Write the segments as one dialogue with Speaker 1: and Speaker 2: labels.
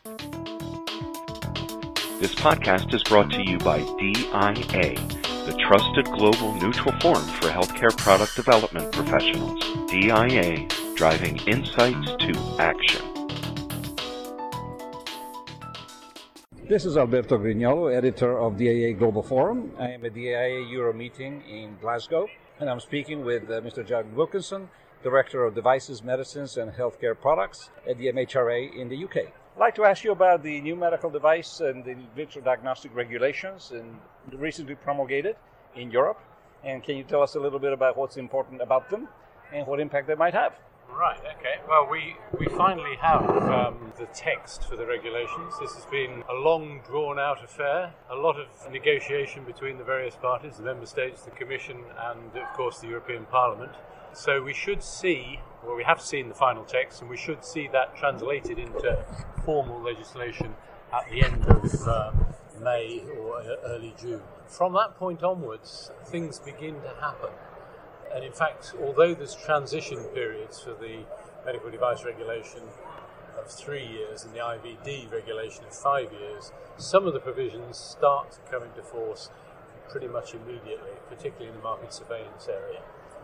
Speaker 1: This podcast is brought to you by DIA, the trusted global neutral forum for healthcare product development professionals. DIA, driving insights to action.
Speaker 2: This is Alberto Grignolo, editor of DIA Global Forum. I am at the DIA Euro meeting in Glasgow, and I'm speaking with Mr. John Wilkinson, Director of Devices, Medicines and Healthcare Products at the MHRA in the UK. I'd like to ask you about the new medical device and the vitro diagnostic regulations recently promulgated in Europe. And can you tell us a little bit about what's important about them and what impact they might have?
Speaker 3: Right, okay. Well, we finally have the text for the regulations. This has been a long, drawn-out affair, a lot of negotiation between the various parties, the Member States, the Commission, and, of course, the European Parliament. So we should see, well, we have seen the final text, and we should see that translated into formal legislation at the end of May or early June. From that point onwards, things begin to happen. And in fact, although there's transition periods for the medical device regulation of 3 years and the IVD regulation of 5 years, some of the provisions start to come into force pretty much immediately, particularly in the market surveillance area.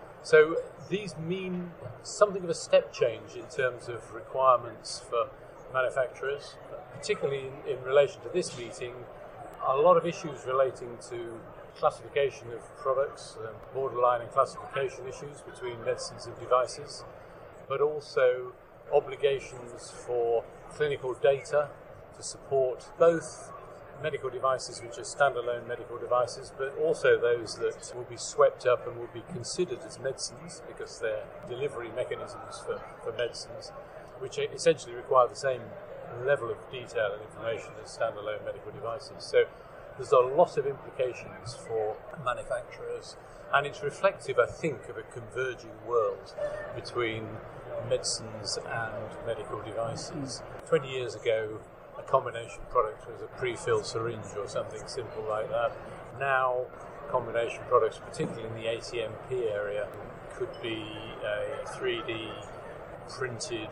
Speaker 3: So these mean something of a step change in terms of requirements for manufacturers, particularly in relation to this meeting, a lot of issues relating to classification of products, borderline and classification issues between medicines and devices, but also obligations for clinical data to support both medical devices which are standalone medical devices, but also those that will be swept up and will be considered as medicines because they're delivery mechanisms for medicines, which essentially require the same level of detail and information as standalone medical devices. So there's a lot of implications for manufacturers, and it's reflective, I think, of a converging world between medicines and medical devices. 20 years ago, a combination product was a pre-filled syringe or something simple like that. Now, combination products, particularly in the ATMP area, could be a 3D printed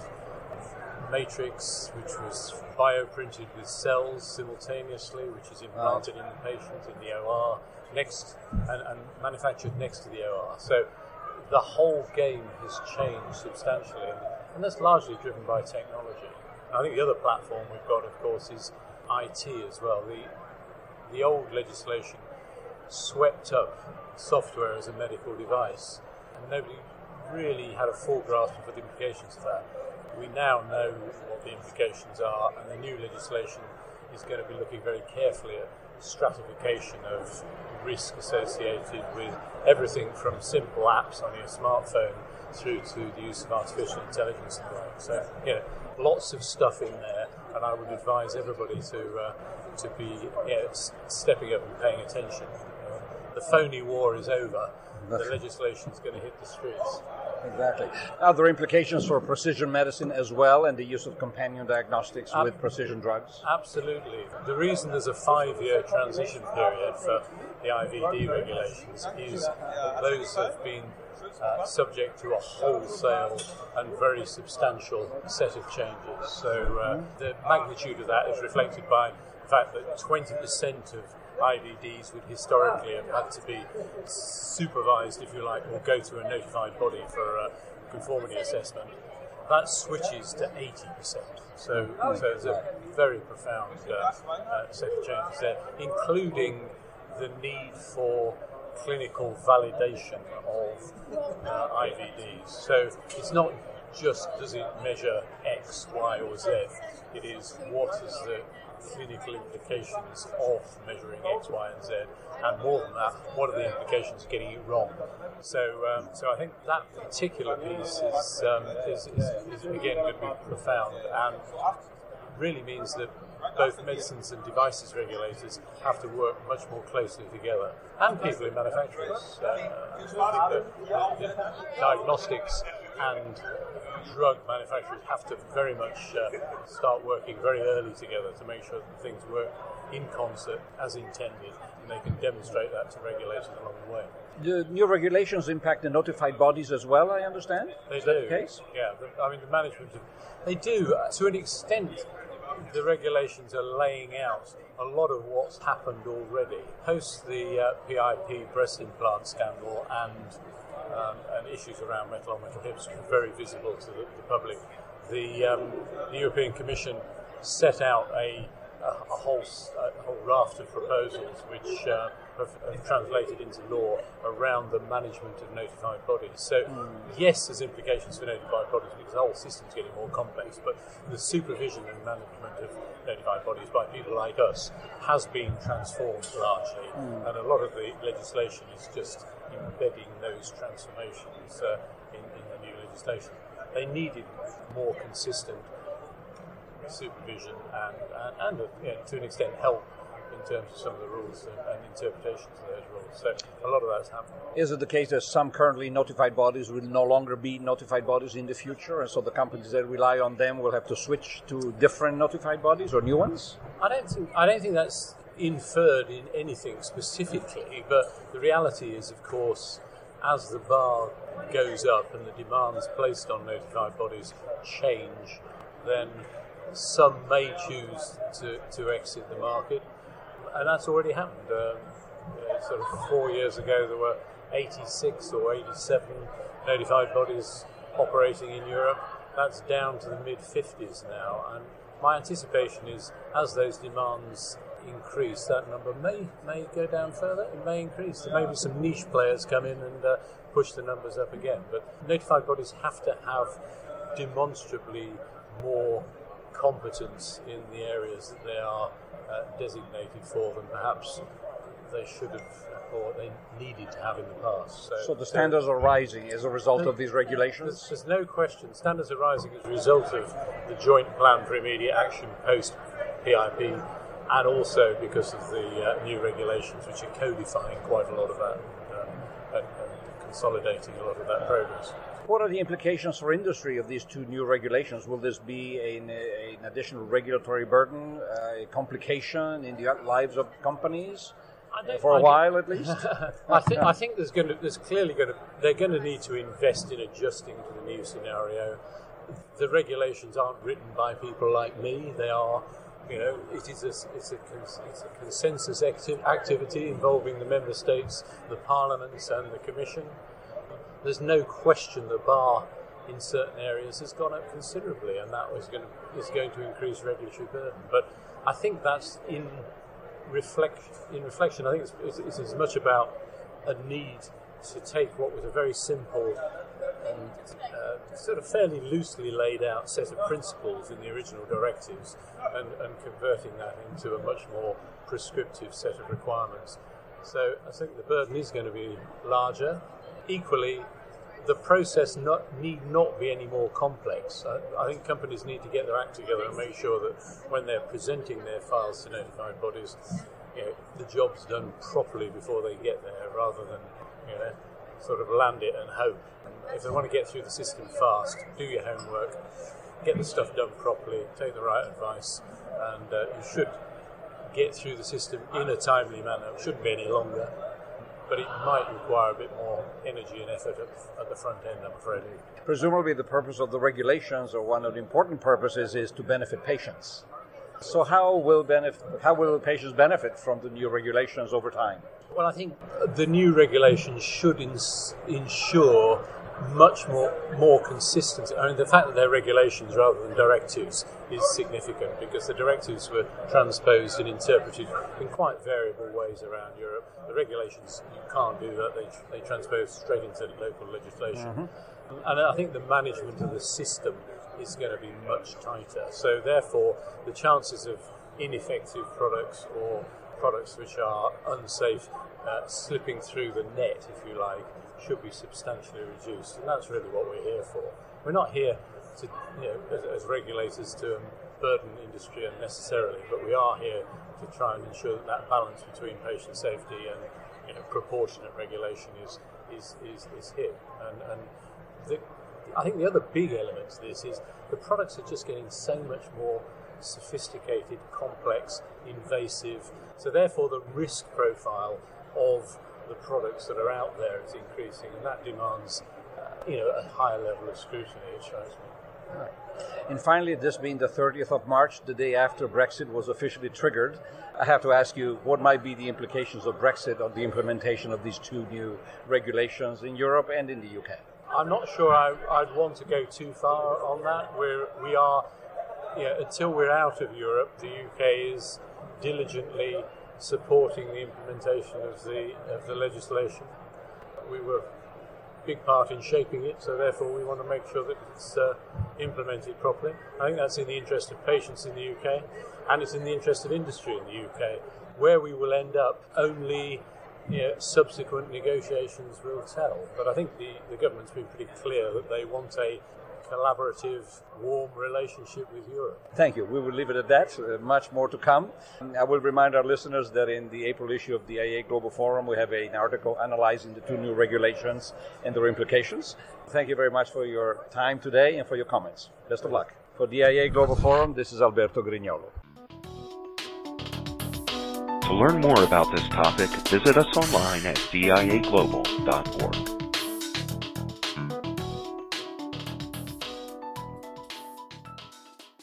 Speaker 3: matrix which was bioprinted with cells simultaneously, which is implanted in the patient in the OR next and manufactured next to the OR. So the whole game has changed substantially, and that's largely driven by technology. I think the other platform we've got, of course, is IT as well. The old legislation swept up software as a medical device, and nobody really had a full grasp of the implications of that. We now know what the implications are, and the new legislation is going to be looking very carefully at stratification of risk associated with everything from simple apps on your smartphone through to the use of artificial intelligence and the like. So, lots of stuff in there, and I would advise everybody to be stepping up and paying attention. The phony war is over. The legislation is going to hit the streets.
Speaker 2: Exactly. Are there implications for precision medicine as well and the use of companion diagnostics with precision drugs?
Speaker 3: Absolutely. The reason there's a 5-year transition period for the IVD regulations is that those have been subject to a wholesale and very substantial set of changes. So the magnitude of that is reflected by the fact that 20% of IVDs would historically have had to be supervised, if you like, or go to a notified body for a conformity assessment. That switches to 80%. So there's a very profound set of changes there, including the need for clinical validation of IVDs. So it's not just does it measure X, Y, or Z. It is what is the clinical implications of measuring X, Y, and Z, and more than that, what are the implications of getting it wrong? So I think that particular piece is again going to be profound, and really means that both medicines and devices regulators have to work much more closely together, and people in manufacturers. I think that diagnostics and drug manufacturers have to very much start working very early together to make sure that things work in concert as intended, and they can demonstrate that to regulators along the way.
Speaker 2: The new regulations impact the notified bodies as well, I understand?
Speaker 3: They
Speaker 2: Is
Speaker 3: do.
Speaker 2: that the case?
Speaker 3: Yeah, the management, they do to an extent. the regulations are laying out a lot of what's happened already. Post the PIP breast implant scandal and issues around metal-on-metal hips were very visible to the public, the European Commission set out a whole raft of proposals which have translated into law around the management of notified bodies. So, yes, there's implications for notified bodies because the whole system's getting more complex, but the supervision and management of notified bodies by people like us has been transformed largely, and a lot of the legislation is just embedding those transformations in the new legislation. They needed more consistent supervision and to an extent help in terms of some of the rules and interpretations of those rules. So a lot of that's happening.
Speaker 2: Is it the case that some currently notified bodies will no longer be notified bodies in the future, and so the companies that rely on them will have to switch to different notified bodies or new ones?
Speaker 3: I don't think that's inferred in anything specifically, but the reality is, of course, as the bar goes up and the demands placed on notified bodies change, then some may choose to exit the market, and that's already happened. Sort of 4 years ago, there were 86 or 87 notified bodies operating in Europe. That's down to the mid-50s now, and my anticipation is, as those demands increase, that number may go down further. It may increase. There may be some niche players come in and push the numbers up again. But notified bodies have to have demonstrably more competence in the areas that they are designated for than perhaps they should have or they needed to have in the past.
Speaker 2: So the standards are rising as a result of these regulations?
Speaker 3: There's no question. Standards are rising as a result of the Joint Plan for Immediate Action post-PIP, and also because of the new regulations which are codifying quite a lot of that and consolidating a lot of that progress.
Speaker 2: What are the implications for industry of these two new regulations? Will this be an additional regulatory burden, a complication in the lives of companies? For a while, at least.
Speaker 3: I think they're going to need to invest in adjusting to the new scenario. The regulations aren't written by people like me. They are, it's a consensus activity involving the member states, the parliaments, and the Commission. There's no question the bar in certain areas has gone up considerably, and that is going to increase regulatory burden. But I think that's in reflection. I think it's as much about a need to take what was a very simple and sort of fairly loosely laid out set of principles in the original directives and converting that into a much more prescriptive set of requirements. So I think the burden is going to be larger. Equally, the process need not be any more complex. I think companies need to get their act together and make sure that when they're presenting their files to notified bodies, the job's done properly before they get there, rather than sort of land it and hope. If they want to get through the system fast, do your homework, get the stuff done properly, take the right advice, and you should get through the system in a timely manner. It shouldn't be any longer, but it might require a bit more energy and effort at the front end, I'm afraid.
Speaker 2: Presumably the purpose of the regulations, or one of the important purposes, is to benefit patients. So how will patients benefit from the new regulations over time?
Speaker 3: Well, I think the new regulations should ensure much more consistency. I mean, the fact that they're regulations rather than directives is significant, because the directives were transposed and interpreted in quite variable ways around Europe. The regulations, you can't do that. They transpose straight into local legislation. Mm-hmm. And I think the management of the system is going to be much tighter. So therefore, the chances of ineffective products or products which are unsafe slipping through the net, if you like, should be substantially reduced. And that's really what we're here for. We're not here to, as regulators, to burden industry unnecessarily, but we are here to try and ensure that balance between patient safety and proportionate regulation is hit. And I think the other big element to this is the products are just getting so much more sophisticated, complex, invasive. So therefore the risk profile of the products that are out there is increasing, and that demands a higher level of scrutiny, it shows me.
Speaker 2: And finally, this being the 30th of March, the day after Brexit was officially triggered, I have to ask you, what might be the implications of Brexit on the implementation of these two new regulations in Europe and in the UK?
Speaker 3: I'm not sure I'd want to go too far on that. We are, until we're out of Europe, the UK is diligently supporting the implementation of the legislation. We were a big part in shaping it, so therefore we want to make sure that it's implemented properly. I think that's in the interest of patients in the UK, and it's in the interest of industry in the UK. Where we will end up, only subsequent negotiations will tell. But I think the government's been pretty clear that they want a collaborative, warm relationship with Europe.
Speaker 2: Thank you. We will leave it at that. Much more to come. I will remind our listeners that in the April issue of the IAA Global Forum, we have an article analyzing the two new regulations and their implications. Thank you very much for your time today and for your comments. Best of luck. For the IAA Global Forum, this is Alberto Grignolo.
Speaker 1: To learn more about this topic, visit us online at diaglobal.org.